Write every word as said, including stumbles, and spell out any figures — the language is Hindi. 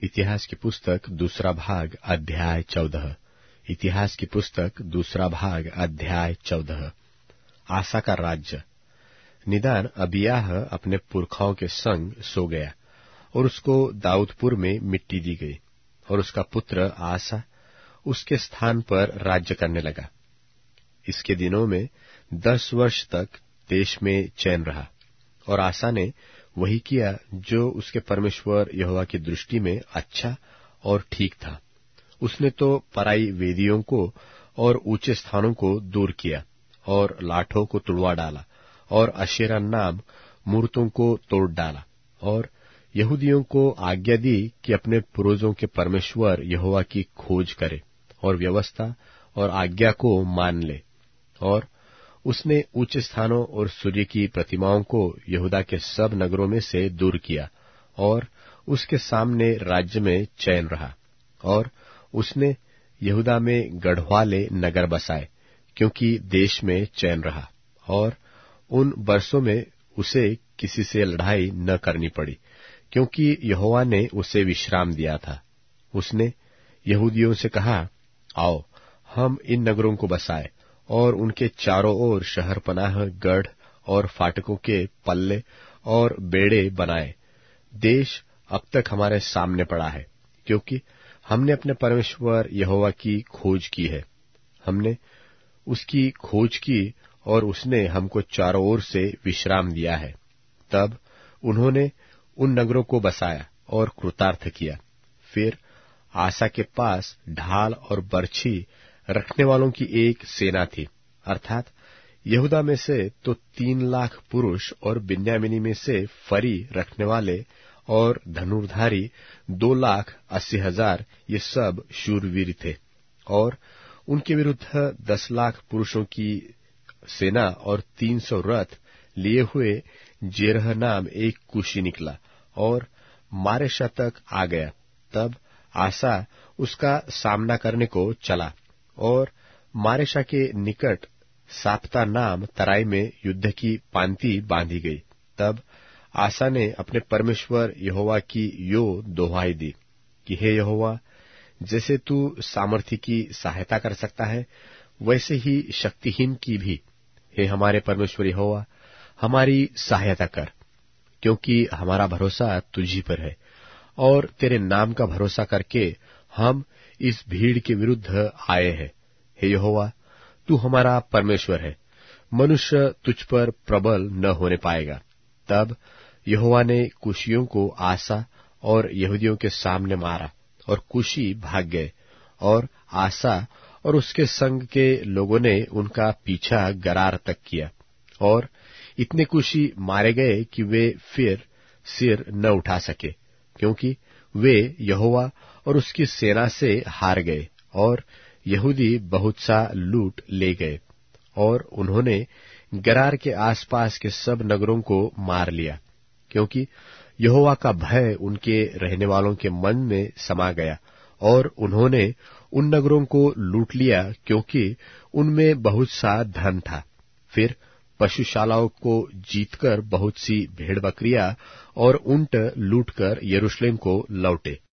इतिहास की पुस्तक दूसरा भाग अध्याय चौदह। इतिहास की पुस्तक दूसरा भाग अध्याय चौदह। आसा का राज्य। निदान अबियाह अपने पुरखाओं के संग सो गया और उसको दाऊदपुर में मिट्टी दी गई, और उसका पुत्र आसा उसके स्थान पर राज्य करने लगा। इसके दिनों में दस वर्ष तक देश में चैन रहा, और आसा ने वही किया जो उसके परमेश्वर यहोवा की दृष्टि में अच्छा और ठीक था। उसने तो पराई वेदियों को और ऊंचे स्थानों को दूर किया, और लाठों को तुड़वा डाला, और अशेरा नाम मूर्तों को तोड़ डाला, और यहूदियों को आज्ञा दी कि अपने पूर्वजों के परमेश्वर यहोवा की खोज करे और व्यवस्था और आज्ञा को मान ले। और उसने ऊंचे स्थानों और सूर्य की प्रतिमाओं को यहूदा के सब नगरों में से दूर किया, और उसके सामने राज्य में चैन रहा। और उसने यहूदा में गढ़वाले नगर बसाए, क्योंकि देश में चैन रहा, और उन वर्षों में उसे किसी से लड़ाई न करनी पड़ी, क्योंकि यहोवा ने उसे विश्राम दिया था। उसने यहूदियों से कहा, आओ हम इन नगरों को बसाए और उनके चारों ओर शहरपनाह गढ़ और फाटकों के पल्ले और बेड़े बनाए। देश अब तक हमारे सामने पड़ा है, क्योंकि हमने अपने परमेश्वर यहोवा की खोज की है। हमने उसकी खोज की और उसने हमको चारों ओर से विश्राम दिया है। तब उन्होंने उन नगरों को बसाया और कृतार्थ किया। फिर आसा के पास ढाल और बर्छी रखने वालों की एक सेना थी, अर्थात यहूदा में से तो तीन लाख पुरुष और बिन्यामीनी में से फरी रखने वाले और धनुर्धारी दो लाख अस्सी हजार, ये सब शूरवीर थे। और उनके विरुद्ध दस लाख पुरुषों की सेना और तीन सौ रथ लिए हुए जेरह नाम एक कुशी निकला और मारेशा तक आ गया। तब आसा उसका सामना करने को चला, और मारेशा के निकट साप्ता नाम तराई में युद्ध की पांति बांधी गई। तब आसा ने अपने परमेश्वर यहोवा की यो दोहाई दी कि हे यहोवा, जैसे तू सामर्थी की सहायता कर सकता है, वैसे ही शक्तिहीन की भी, हे हमारे परमेश्वर यहोवा, हमारी सहायता कर, क्योंकि हमारा भरोसा तुझी पर है, और तेरे नाम का भरोसा करके हम इस भीड़ के विरुद्ध आए हैं। हे यहोवा, तू हमारा परमेश्वर है, मनुष्य तुझ पर प्रबल न होने पाएगा। तब यहोवा ने कुशियों को आसा और यहूदियों के सामने मारा, और कुशी भाग गए, और आसा और उसके संग के लोगों ने उनका पीछा गरार तक किया, और इतने कुशी मारे गए कि वे फिर सिर न उठा सके, क्योंकि वे यहोवा और उसकी सेना से हार गए, और यहूदी बहुत सा लूट ले गए। और उन्होंने गरार के आसपास के सब नगरों को मार लिया, क्योंकि यहोवा का भय उनके रहने वालों के मन में समा गया, और उन्होंने उन नगरों को लूट लिया, क्योंकि उनमें बहुत सा धन था। फिर पशुशालाओं को जीतकर बहुत सी भेड़ बकरियां और ऊंट लूटकर यरूशलेम को लौटे।